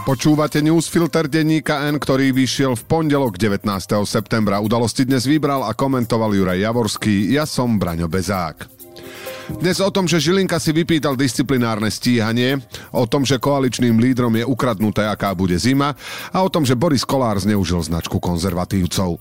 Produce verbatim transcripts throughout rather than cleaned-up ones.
Počúvate newsfilter denníka N, ktorý vyšiel v pondelok devätnásteho septembra. Udalosti dnes vybral a komentoval Juraj Javorský, ja som Braňo Bezák. Dnes o tom, že Žilinka si vypýtal disciplinárne stíhanie, o tom, že koaličným lídrom je ukradnuté, aká bude zima a o tom, že Boris Kollár zneužil značku konzervatívcov.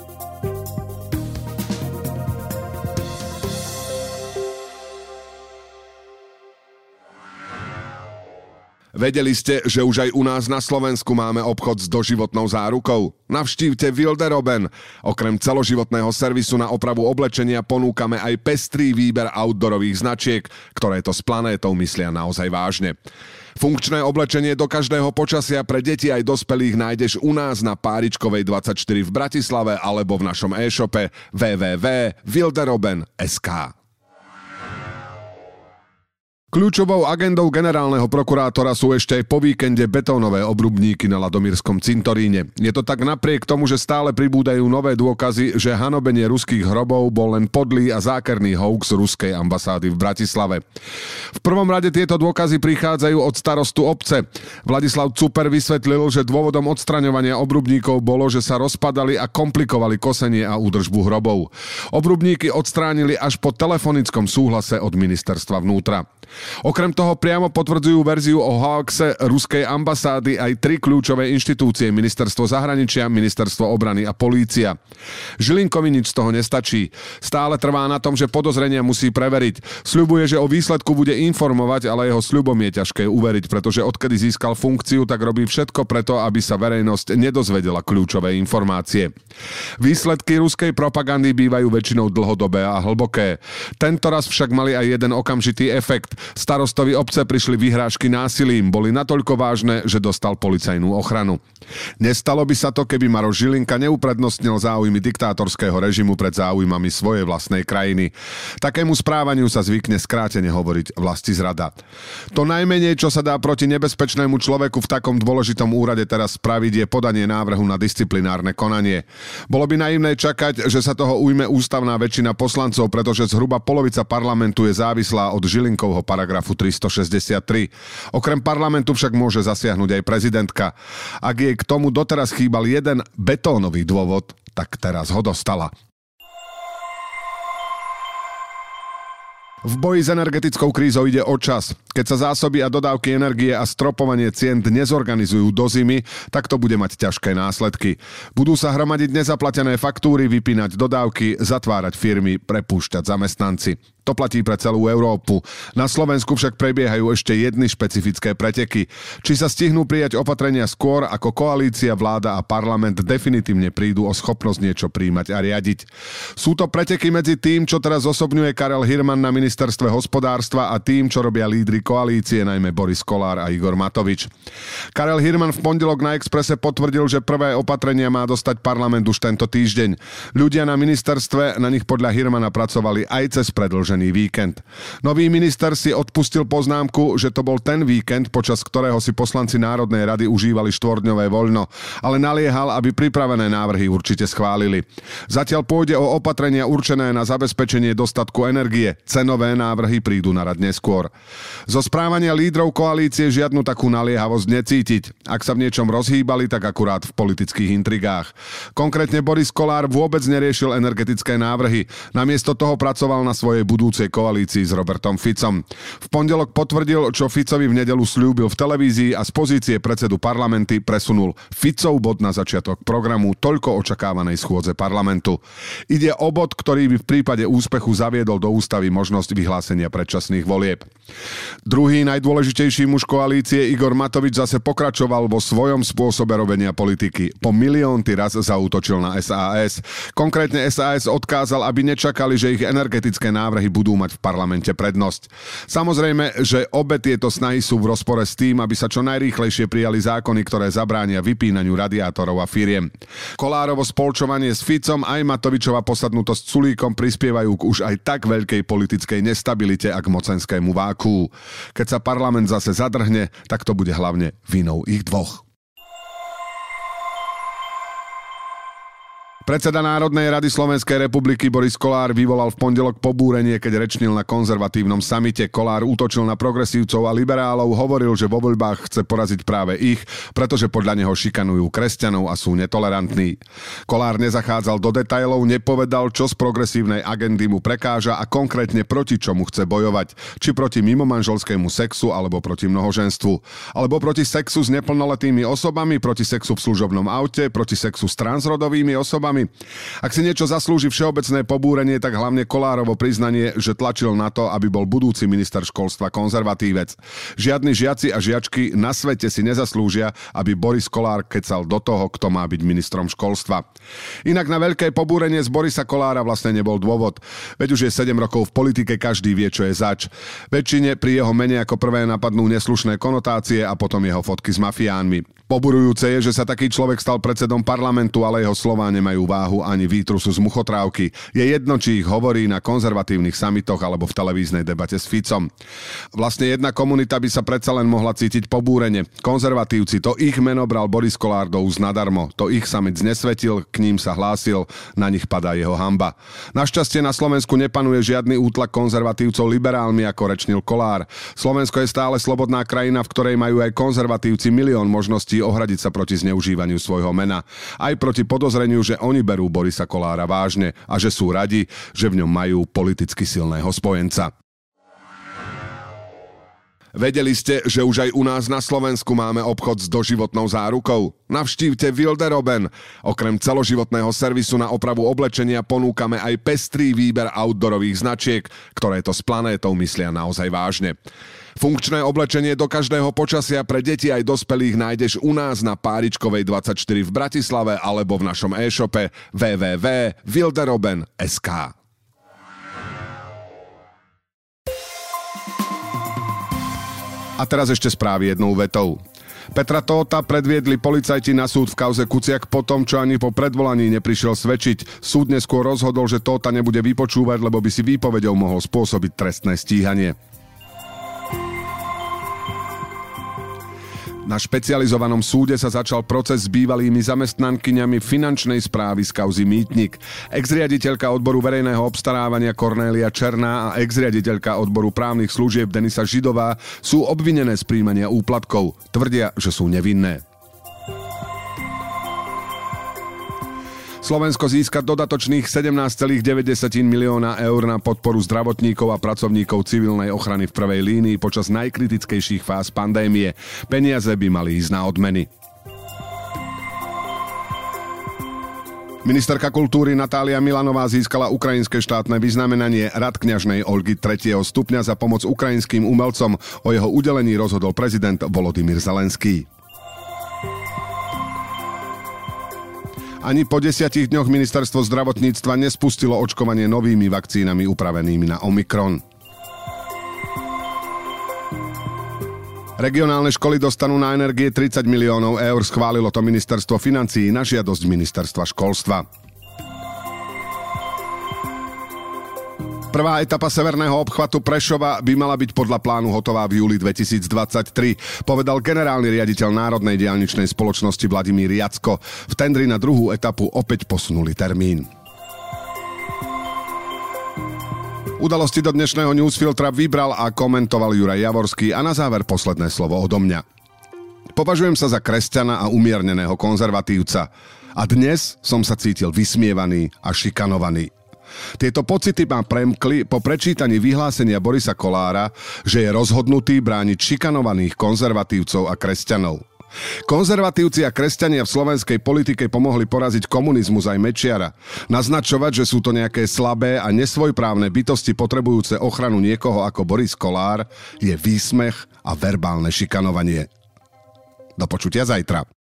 Vedeli ste, že už aj u nás na Slovensku máme obchod s doživotnou zárukou? Navštívte Wilderoben. Okrem celoživotného servisu na opravu oblečenia ponúkame aj pestrý výber outdoorových značiek, ktoré to s planétou myslia naozaj vážne. Funkčné oblečenie do každého počasia pre deti aj dospelých nájdeš u nás na Páričkovej dvadsaťštyri v Bratislave alebo v našom e-shope w w w bodka wilderoben bodka es ká. Kľúčovou agendou generálneho prokurátora sú ešte aj po víkende betónové obrubníky na Ladomírskom cintoríne. Je to tak napriek tomu, že stále pribúdajú nové dôkazy, že hanobenie ruských hrobov bol len podlý a zákerný hoax ruskej ambasády v Bratislave. V prvom rade tieto dôkazy prichádzajú od starostu obce. Vladislav Cuper vysvetlil, že dôvodom odstraňovania obrubníkov bolo, že sa rozpadali a komplikovali kosenie a údržbu hrobov. Obrubníky odstránili až po telefonickom súhlase od ministerstva vnútra. Okrem toho priamo potvrdzujú verziu o hoaxe ruskej ambasády aj tri kľúčové inštitúcie: Ministerstvo zahraničia, Ministerstvo obrany a polícia. Žilinkovi nič z toho nestačí. Stále trvá na tom, že podozrenia musí preveriť. Sľubuje, že o výsledku bude informovať, ale jeho sľubom je ťažké uveriť, pretože odkedy získal funkciu, tak robí všetko preto, aby sa verejnosť nedozvedela kľúčové informácie. Výsledky ruskej propagandy bývajú väčšinou dlhodobé a hlboké. Tentoraz však mali aj jeden okamžitý efekt. Starostovi obce prišli vyhrážky násilím, boli natoľko vážne, že dostal policajnú ochranu. Nestalo by sa to, keby Maroš Žilinka neuprednostnil záujmy diktátorského režimu pred záujmami svojej vlastnej krajiny. Takému správaniu sa zvykne skrátene hovoriť vlastizrada. To najmenej, čo sa dá proti nebezpečnému človeku v takom dôležitom úrade teraz spraviť, je podanie návrhu na disciplinárne konanie. Bolo by naivné čakať, že sa toho ujme ústavná väčšina poslancov, pretože zhruba polovica parlamentu je závislá od Žilinkovho paragrafu tristošesťdesiattri. Okrem parlamentu však môže zasiahnuť aj prezidentka. Ak jej k tomu doteraz chýbal jeden betónový dôvod, tak teraz ho dostala. V boji s energetickou krízou ide o čas. Keď sa zásoby a dodávky energie a stropovanie cien nezorganizujú do zimy, tak to bude mať ťažké následky. Budú sa hromadiť nezaplatené faktúry, vypínať dodávky, zatvárať firmy, prepúšťať zamestnanci. To platí pre celú Európu. Na Slovensku však prebiehajú ešte jedny špecifické preteky. Či sa stihnú prijať opatrenia skôr, ako koalícia, vláda a parlament definitívne prídu o schopnosť niečo príjmať a riadiť. Sú to preteky medzi tým, čo teraz osobňuje Karel Hirman na ministerstve hospodárstva a tým, čo robia lídri koalície, najmä Boris Kollár a Igor Matovič. Karel Hirman v pondelok na Expresse potvrdil, že prvé opatrenia má dostať parlament už tento týždeň. Ľudia na ministerstve na nich podľa Hirmana pracovali aj cez predĺžený víkend. Nový minister si odpustil poznámku, že to bol ten víkend, počas ktorého si poslanci Národnej rady užívali štvordňové voľno, ale naliehal, aby pripravené návrhy určite schválili. Zatiaľ pôjde o opatrenia určené na zabezpečenie dostatku energie. Cenové návrhy prídu na rad neskôr. Zo správania lídrov koalície žiadnu takú naliehavosť necítiť. Ak sa v niečom rozhýbali, tak akurát v politických intrigách. Konkrétne Boris Kollár vôbec neriešil energetické návrhy. Namiesto toho pracoval na svojej budúcej koalícii s Robertom Ficom. V pondelok potvrdil, čo Ficovi v nedeľu sľúbil v televízii a z pozície predsedu parlamenty presunul Ficov bod na začiatok programu toľko očakávanej schôdze parlamentu. Ide o bod, ktorý by v prípade úspechu zaviedol do ústavy možnosť vyhlásenia predčasných volieb. Druhý najdôležitejší muž koalície Igor Matovič zase pokračoval vo svojom spôsobe robenia politiky. Po miliónty raz zaútočil na es a es. Konkrétne es a es odkázal, aby nečakali, že ich energetické návrhy budú mať v parlamente prednosť. Samozrejme, že obe tieto snahy sú v rozpore s tým, aby sa čo najrýchlejšie prijali zákony, ktoré zabránia vypínaniu radiátorov a firiem. Kollárovo spolčovanie s Ficom aj Matovičova posadnutosť Sulíkom prispievajú k už aj tak veľkej politickej nestabilite a k mocenskému vákuu. Keď sa parlament zase zadrhne, tak to bude hlavne vinou ich dvoch. Predseda Národnej rady Slovenskej republiky Boris Kollár vyvolal v pondelok pobúrenie, keď rečnil na konzervatívnom samite. Kollár útočil na progresívcov a liberálov, hovoril, že vo voľbách chce poraziť práve ich, pretože podľa neho šikanujú kresťanov a sú netolerantní. Kollár nezachádzal do detailov, nepovedal, čo z progresívnej agendy mu prekáža a konkrétne proti čomu chce bojovať. Či proti mimomanželskému sexu, alebo proti mnohoženstvu. Alebo proti sexu s neplnoletými osobami, proti sexu v služobnom aute, proti sexu s transrodovými osobami. Ak si niečo zaslúži všeobecné pobúrenie, tak hlavne Kollárovo priznanie, že tlačil na to, aby bol budúci minister školstva konzervatívec. Žiadni žiaci a žiačky na svete si nezaslúžia, aby Boris Kollár kecal do toho, kto má byť ministrom školstva. Inak na veľké pobúrenie z Borisa Kollára vlastne nebol dôvod. Veď už je sedem rokov v politike, každý vie, čo je zač. Väčšine pri jeho mene ako prvé napadnú neslušné konotácie a potom jeho fotky s mafiánmi. Poburujúce je, že sa taký človek stal predsedom parlamentu, ale jeho slová nemajú váhu ani výtrusu z muchotrávky. Je jedno, či ich hovorí na konzervatívnych samitoch alebo v televíznej debate s Ficom. Vlastne jedna komunita by sa predsa len mohla cítiť pobúrene. Konzervatívci, to ich meno bral Boris Kollár do úst nadarmo. To ich samec nesvetil, k ním sa hlásil, na nich padá jeho hanba. Našťastie na Slovensku nepanuje žiadny útlak konzervatívcov liberálmi, ako rečnil Kollár. Slovensko je stále slobodná krajina, v ktorej majú aj konzervatívci milión možností ohradiť sa proti zneužívaniu svojho mena. Aj proti podozreniu, že oni berú Borisa Kollára vážne a že sú radi, že v ňom majú politicky silného spojenca. Vedeli ste, že už aj u nás na Slovensku máme obchod s doživotnou zárukou? Navštívte Wilderoben. Okrem celoživotného servisu na opravu oblečenia ponúkame aj pestrý výber outdoorových značiek, ktoré to s planétou myslia naozaj vážne. Funkčné oblečenie do každého počasia pre deti aj dospelých nájdeš u nás na Páričkovej dvadsaťštyri v Bratislave alebo v našom e-shope w w w bodka wilderoben bodka es ká. A teraz ešte správy jednou vetou. Petra Tóta predviedli policajti na súd v kauze Kuciak po tom, čo ani po predvolaní neprišiel svedčiť. Súd neskôr rozhodol, že Tóta nebude vypočúvať, lebo by si výpovedou mohol spôsobiť trestné stíhanie. Na špecializovanom súde sa začal proces s bývalými zamestnankyňami finančnej správy z kauzy Mýtnik. Ex-riaditeľka odboru verejného obstarávania Kornélia Černá a ex-riaditeľka odboru právnych služieb Denisa Židová sú obvinené z prijímania úplatkov. Tvrdia, že sú nevinné. Slovensko získa dodatočných sedemnásť celá deväť milióna eur na podporu zdravotníkov a pracovníkov civilnej ochrany v prvej línii počas najkritickejších fáz pandémie. Peniaze by mali ísť na odmeny. Ministerka kultúry Natália Milanová získala ukrajinské štátne vyznamenanie Rad kňažnej Olgy tretieho stupňa za pomoc ukrajinským umelcom. O jeho udelení rozhodol prezident Volodymyr Zelenský. Ani po desiatich dňoch ministerstvo zdravotníctva nespustilo očkovanie novými vakcínami upravenými na Omikron. Regionálne školy dostanú na energie tridsať miliónov eur, schválilo to ministerstvo financií na žiadosť ministerstva školstva. Prvá etapa severného obchvatu Prešova by mala byť podľa plánu hotová v júli dvetisícdvadsaťtri, povedal generálny riaditeľ Národnej diaľničnej spoločnosti Vladimír Jacko. V tendri na druhú etapu opäť posunuli termín. Udalosti do dnešného newsfiltra vybral a komentoval Juraj Javorský a na záver posledné slovo odo mňa. Považujem sa za kresťana a umierneného konzervatívca a dnes som sa cítil vysmievaný a šikanovaný. Tieto pocity ma premkli po prečítaní vyhlásenia Borisa Kollára, že je rozhodnutý brániť šikanovaných konzervatívcov a kresťanov. Konzervatívci a kresťania v slovenskej politike pomohli poraziť komunizmus aj Mečiara. Naznačovať, že sú to nejaké slabé a nesvojprávne bytosti potrebujúce ochranu niekoho ako Boris Kollár, je výsmech a verbálne šikanovanie. Do počutia zajtra.